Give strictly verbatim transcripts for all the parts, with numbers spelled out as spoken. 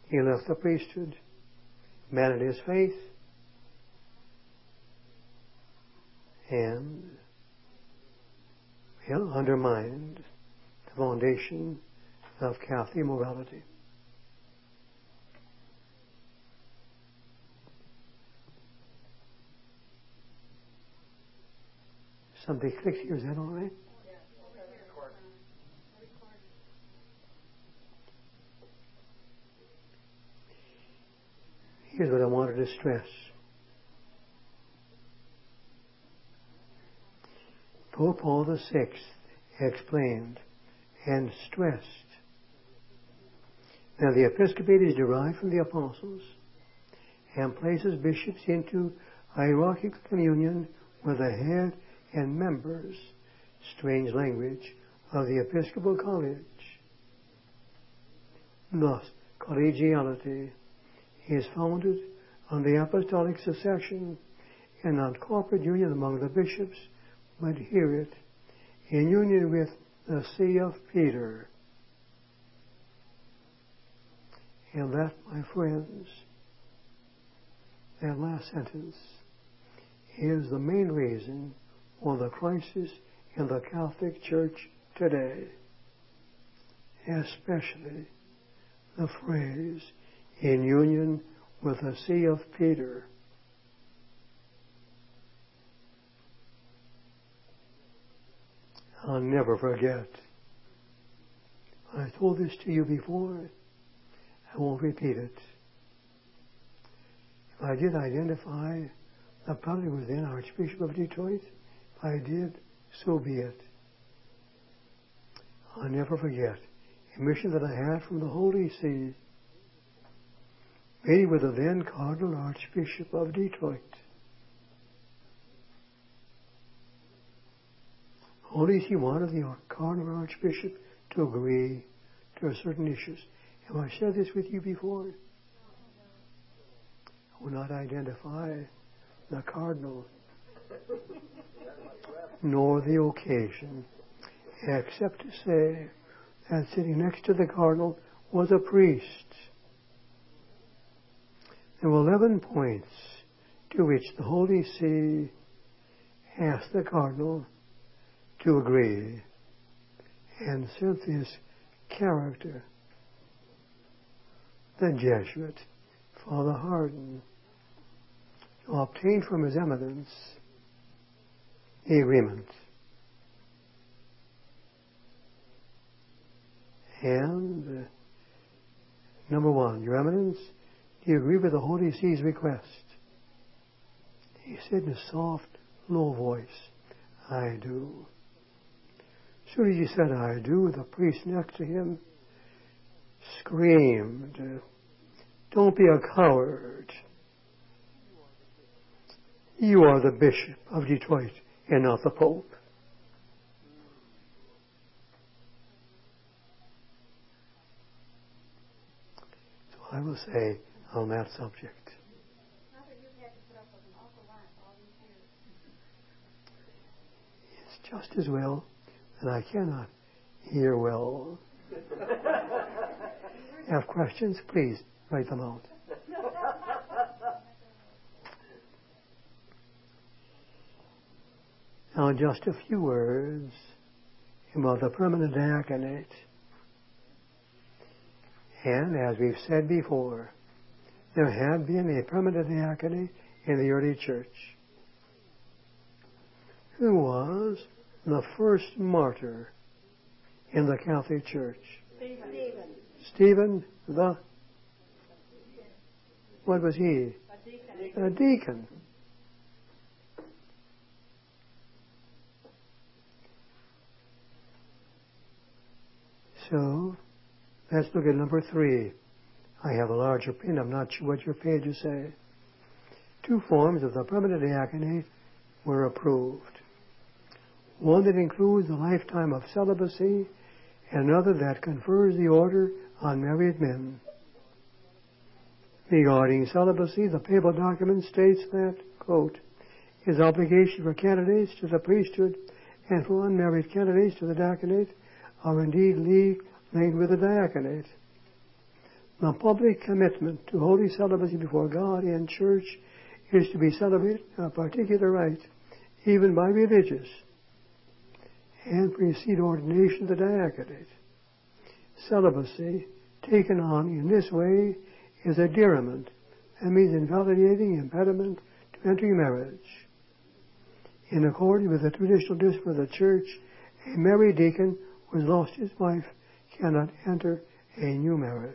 He left the priesthood, abandoned his faith, and well, undermined the foundation of Catholic morality. Somebody clicks here, is that all right? Here's what I wanted to stress. Pope Paul the Sixth explained and stressed that the episcopate is derived from the apostles and places bishops into hierarchical communion with the head and members, strange language, of the Episcopal College. Thus, collegiality is founded on the apostolic succession and on corporate union among the bishops, but hear it, in union with the See of Peter. And that, my friends, that last sentence is the main reason for the crisis in the Catholic Church today, especially the phrase, in union with the See of Peter. I'll never forget. I told this to you before. I won't repeat it. If I did identify the problem within Archbishop of Detroit, if I did, so be it. I'll never forget a mission that I had from the Holy See, meeting with the then Cardinal Archbishop of Detroit. Holy See wanted the Cardinal Archbishop to agree to certain issues. Have I shared this with you before? I will not identify the Cardinal nor the occasion, except to say that sitting next to the Cardinal was a priest. There were eleven points to which the Holy See asked the Cardinal to agree, and sent this character, the Jesuit, Father Hardon, to obtain from His Eminence the agreement. And uh, number one, Your Eminence, do you agree with the Holy See's request? He said in a soft, low voice, I do. As soon as he said, I do, the priest next to him screamed, don't be a coward. You are the Bishop of Detroit and not the Pope. So I will say on that subject, it's just as well that I cannot hear well. Have questions? Please write them out. Now, just a few words about the permanent diaconate. And as we've said before, there had been a permanent diaconate in the early church. Who was the first martyr in the Catholic Church? Stephen. Stephen, the, what was he? A deacon. A deacon. So, let's look at number three. I have a larger print. I'm not sure what your pages say. Two forms of the permanent diaconate were approved. One that includes a lifetime of celibacy, and another that confers the order on married men. Regarding celibacy, the papal document states that, quote, his obligation for candidates to the priesthood and for unmarried candidates to the diaconate are indeed linked with the diaconate. The public commitment to holy celibacy before God and church is to be celebrated a particular rite, even by religious, and precede ordination to the diaconate. Celibacy, taken on in this way, is a deriment, that means invalidating impediment to entering marriage. In accordance with the traditional discipline of the church, a married deacon who has lost his wife cannot enter a new marriage.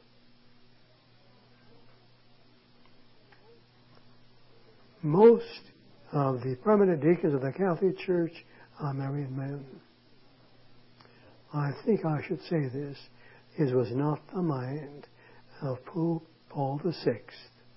Most of the permanent deacons of the Catholic Church are married men. I think I should say this. It was not the mind of Pope Paul the Sixth.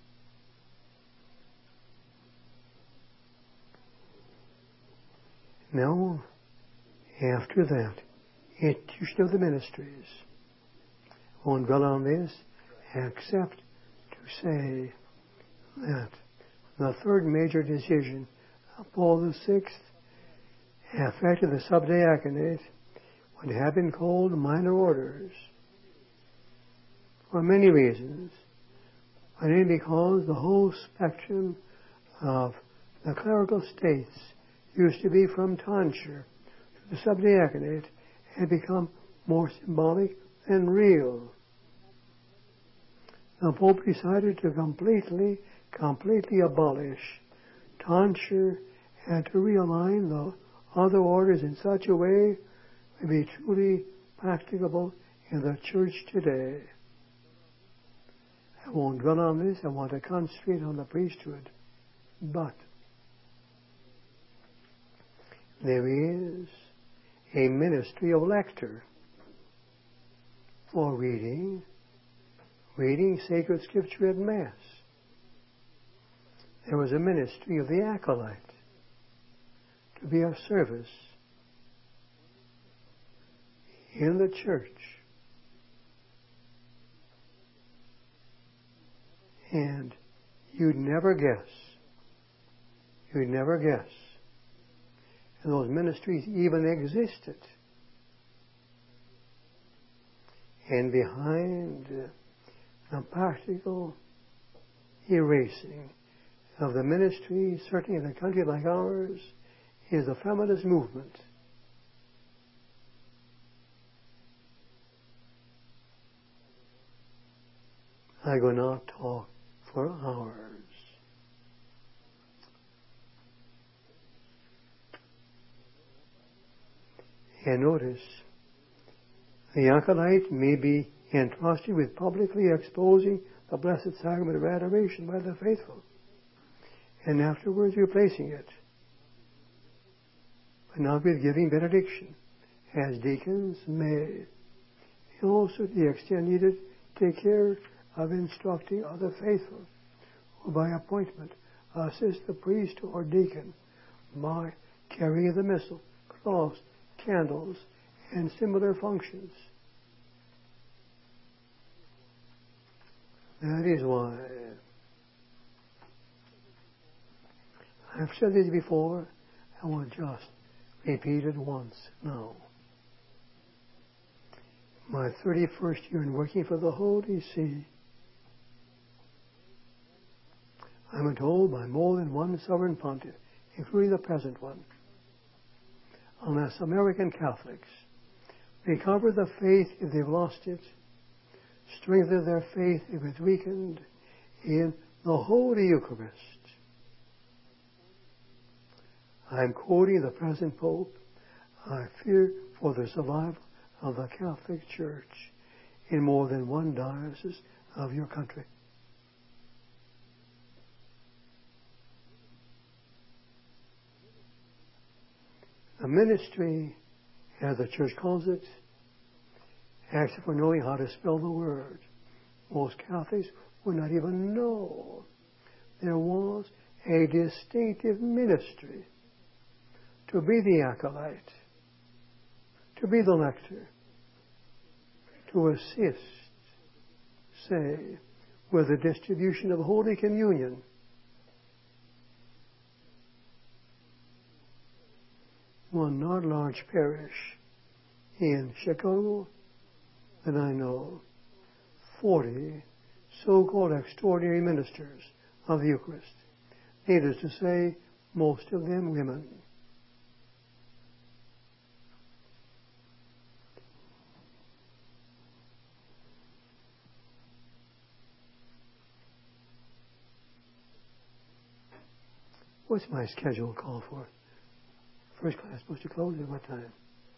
Now, after that, institution of the ministries. I won't dwell on this, except to say that the third major decision of Paul the Sixth affected the subdiaconate, what have been called minor orders, for many reasons, but mainly because the whole spectrum of the clerical states used to be from tonsure to the subdiaconate had become more symbolic than real. The Pope decided to completely, completely abolish tonsure and to realign the other orders in such a way to be truly practicable in the church today. I won't dwell on this. I want to concentrate on the priesthood. But there is a ministry of lector for reading, reading sacred scripture at Mass. There was a ministry of the acolyte to be of service in the church. And you'd never guess, you'd never guess, and those ministries even existed. And behind the practical erasing of the ministry, certainly in a country like ours, is the feminist movement. I will not talk for hours. And notice, the acolyte may be entrusted with publicly exposing the Blessed Sacrament of Adoration by the faithful, and afterwards replacing it, but not with giving benediction, as deacons may. And also, to the extent needed, take care of instructing other faithful, who by appointment assist the priest or deacon by carrying the missal, cloths, candles, and similar functions. That is why I've said this before. I will just repeat it once now. My thirty-first year in working for the Holy See, I've been told by more than one sovereign pontiff, including the present one, unless American Catholics recover the faith if they've lost it, strengthen their faith if it's weakened in the Holy Eucharist. I'm quoting the present Pope. I fear for the survival of the Catholic Church in more than one diocese of your country. The ministry, as the Church calls it, except for knowing how to spell the word, most Catholics would not even know there was a distinctive ministry to be the acolyte, to be the lector, to assist, say, with the distribution of Holy Communion. One not large parish in Chicago that I know, forty so-called extraordinary ministers of the Eucharist. Needless to say, most of them women. What's my schedule call for? First class supposed to close at what time?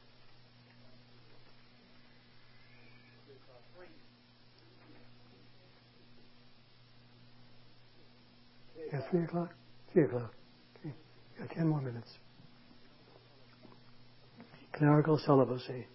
At three o'clock? Three o'clock. Okay. Got ten more minutes. Clerical celibacy.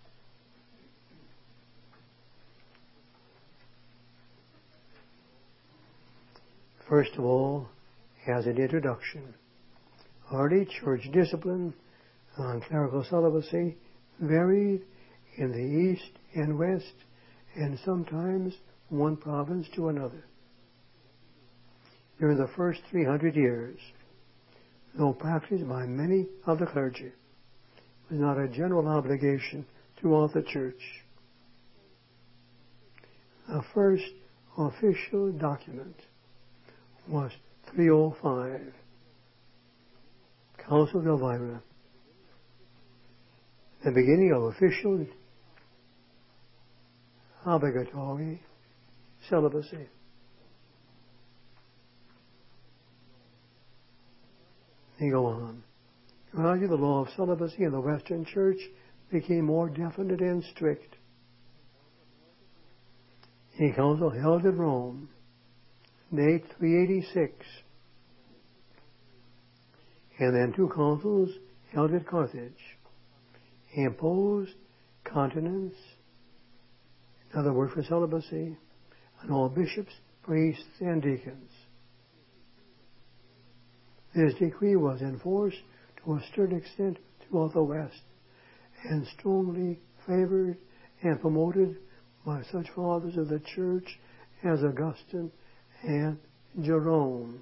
First of all, as an introduction, early church discipline on clerical celibacy varied in the East and West, and sometimes one province to another. During the first three hundred years, though practiced by many of the clergy, was not a general obligation throughout the church. The first official document was three oh five, Council of Elvira, the beginning of official obligatory celibacy. They go on. Gradually, the law of celibacy in the Western Church became more definite and strict. A council held at Rome, date three eighty-six, and then two councils held at Carthage, imposed continence, another word for celibacy, on all bishops, priests, and deacons. This decree was enforced to a certain extent throughout the West, and strongly favored and promoted by such fathers of the Church as Augustine and Jerome.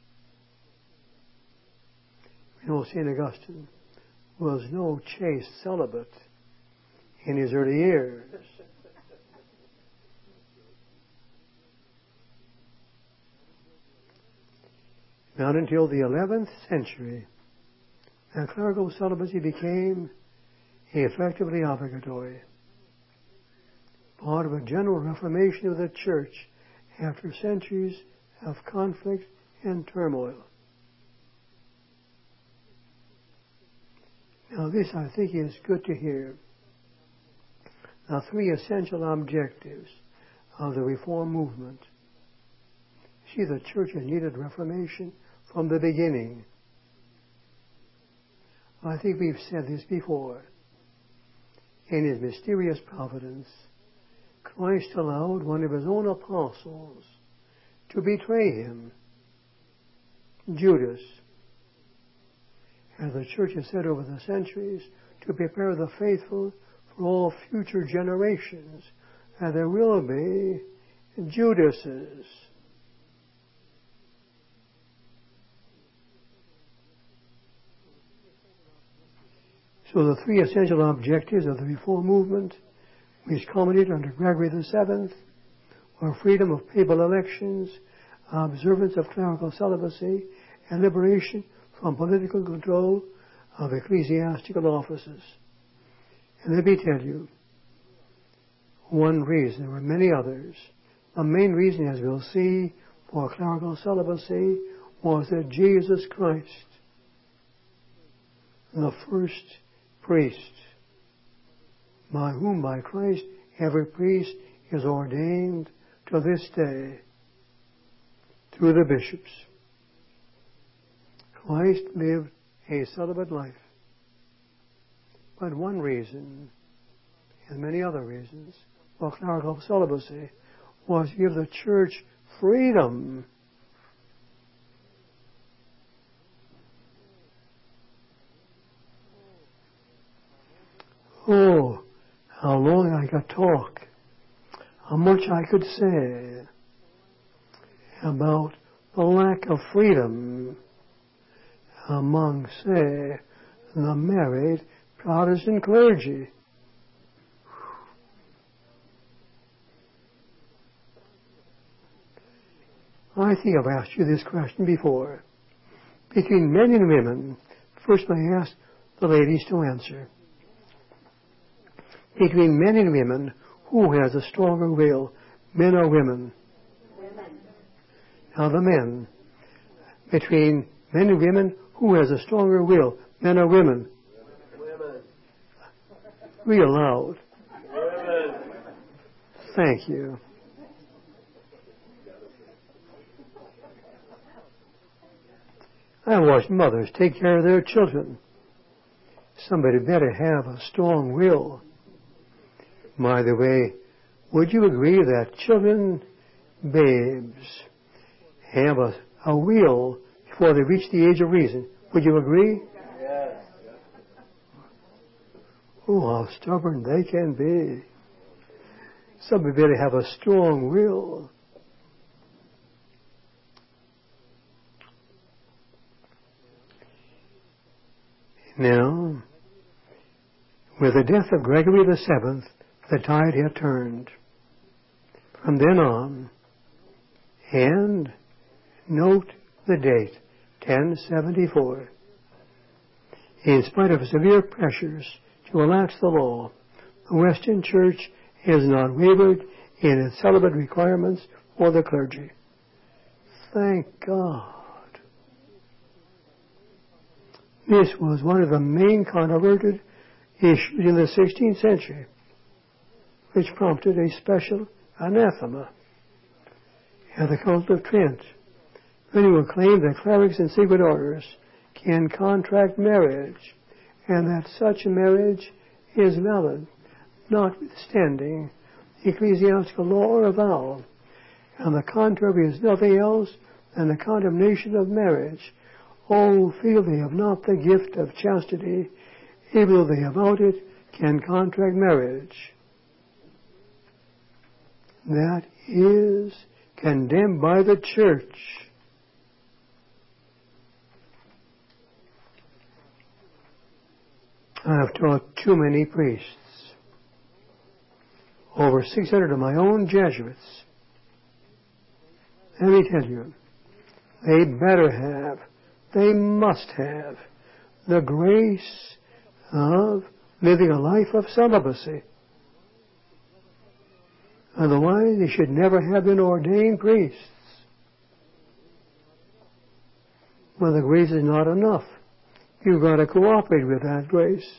You know, Saint Augustine was no chaste celibate in his early years. Not until the eleventh century, that clerical celibacy became effectively obligatory, part of a general reformation of the Church after centuries of conflict and turmoil. Now this, I think, is good to hear. Now, three essential objectives of the Reform movement. See, the Church has needed reformation from the beginning. I think we've said this before. In his mysterious providence, Christ allowed one of his own apostles to betray him, Judas. As the Church has said over the centuries, to prepare the faithful for all future generations, and there will be Judases. So the three essential objectives of the Reform movement, which culminated under Gregory the Seventh, were freedom of papal elections, observance of clerical celibacy, and liberation from political control of ecclesiastical offices. And let me tell you, one reason, there were many others, the main reason, as we'll see, for clerical celibacy was that Jesus Christ, the first priest, by whom, by Christ, every priest is ordained to this day through the bishops. Christ lived a celibate life. But one reason, and many other reasons, for clerical celibacy was to give the Church freedom. Oh, how long I could talk, how much I could say about the lack of freedom among, say, the married Protestant clergy. I think I've asked you this question before. Between men and women, first I ask the ladies to answer. Between men and women, who has a stronger will, men or women? Women. Now the men. Between men and women, who has a stronger will, men or women? Women. Real loud. Women. Thank you. I watched mothers take care of their children. Somebody better have a strong will. By the way, would you agree that children, babes, have a, a will before they reach the age of reason? Would you agree? Yes. Oh, how stubborn they can be. Somebody better have a strong will. Now, with the death of Gregory the Seventh, the tide had turned. From then on, and note the date, ten seventy-four. In spite of severe pressures to relax the law, the Western Church has not wavered in its celibate requirements for the clergy. Thank God. This was one of the main controverted issues in the sixteenth century, which prompted a special anathema at the Council of Trent. Many claimed that clerics and secret orders can contract marriage, and that such a marriage is valid, notwithstanding ecclesiastical law or a vow, and the contrary is nothing else than the condemnation of marriage. All feel they have not the gift of chastity, even though they about it can contract marriage. That is condemned by the church. I have taught too many priests. Over six hundred of my own Jesuits. Let me tell you, they better have, they must have, the grace of living a life of celibacy. Otherwise, they should never have been ordained priests. Well, the grace is not enough. You've got to cooperate with that grace.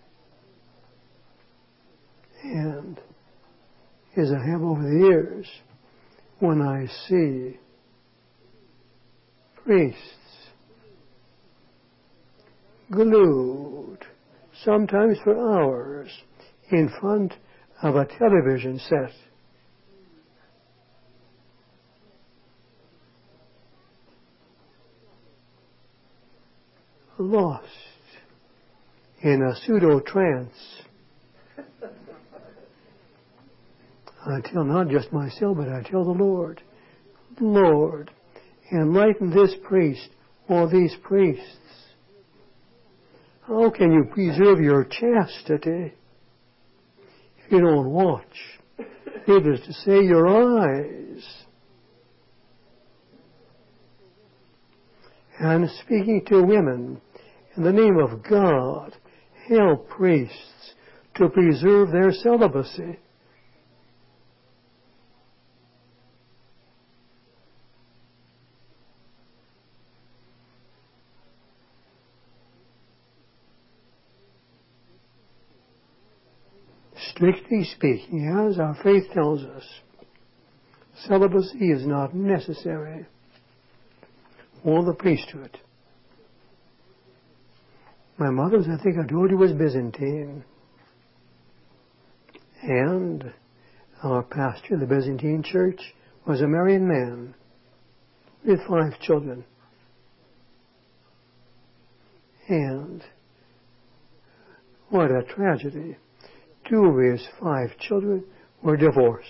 And as I have over the years, when I see priests glued, sometimes for hours, in front of a television set, lost in a pseudo-trance. I tell not just myself, but I tell the Lord, Lord, enlighten this priest or these priests. How can you preserve your chastity if you don't watch? Needless to say, your eyes. And speaking to women, in the name of God, help priests to preserve their celibacy. Strictly speaking, as our faith tells us, celibacy is not necessary for the priesthood. My mother's, I think I told you, was Byzantine. And our pastor in the Byzantine church was a married man with five children. And what a tragedy. Two of his five children were divorced.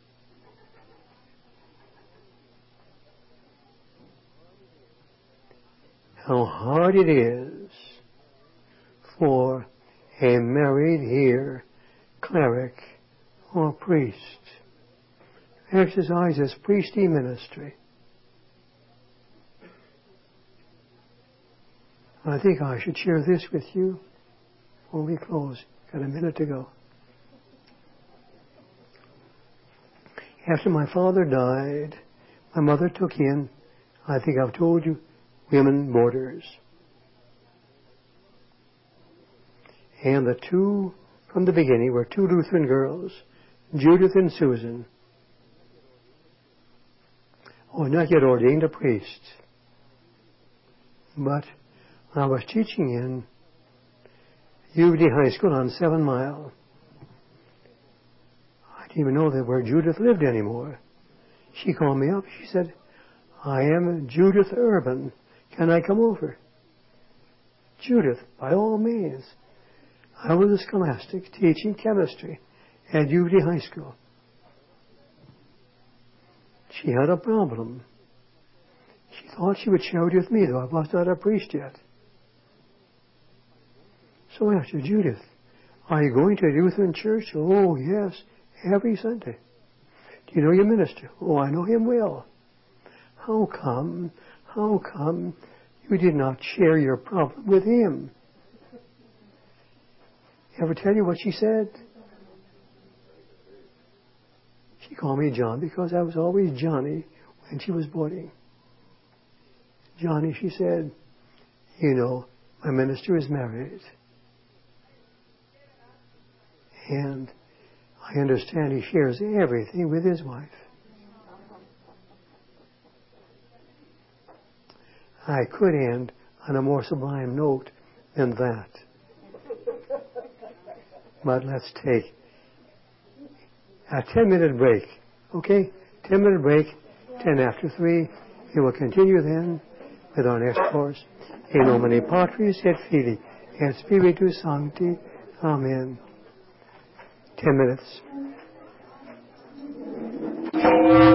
How hard it is for a married here cleric or priest to exercise his priestly ministry I think I should share this with you before we close. Got a minute to go. After my father died, my mother took in, I think I've told you, women boarders. And the two, from the beginning, were two Lutheran girls, Judith and Susan. Oh, not yet ordained a priest. But I was teaching in U of D High School on Seven Mile. I didn't even know that where Judith lived anymore. She called me up. She said, I am Judith Urban. Can I come over? Judith, by all means. I was a scholastic teaching chemistry at U of D High School. She had a problem. She thought she would share it with me, though I was not a priest yet. So I asked her, Judith, are you going to a Lutheran church? Oh, yes, every Sunday. Do you know your minister? Oh, I know him well. How come, how come you did not share your problem with him? Ever tell you what she said? She called me John because I was always Johnny when she was boarding. Johnny, she said, you know, my minister is married. And I understand he shares everything with his wife. I could end on a more sublime note than that. But let's take a ten-minute break. Okay? ten-minute break, ten after three. We will continue then with our next course. In nomine Patris et Filii et Spiritus Sancti. Amen. Ten minutes.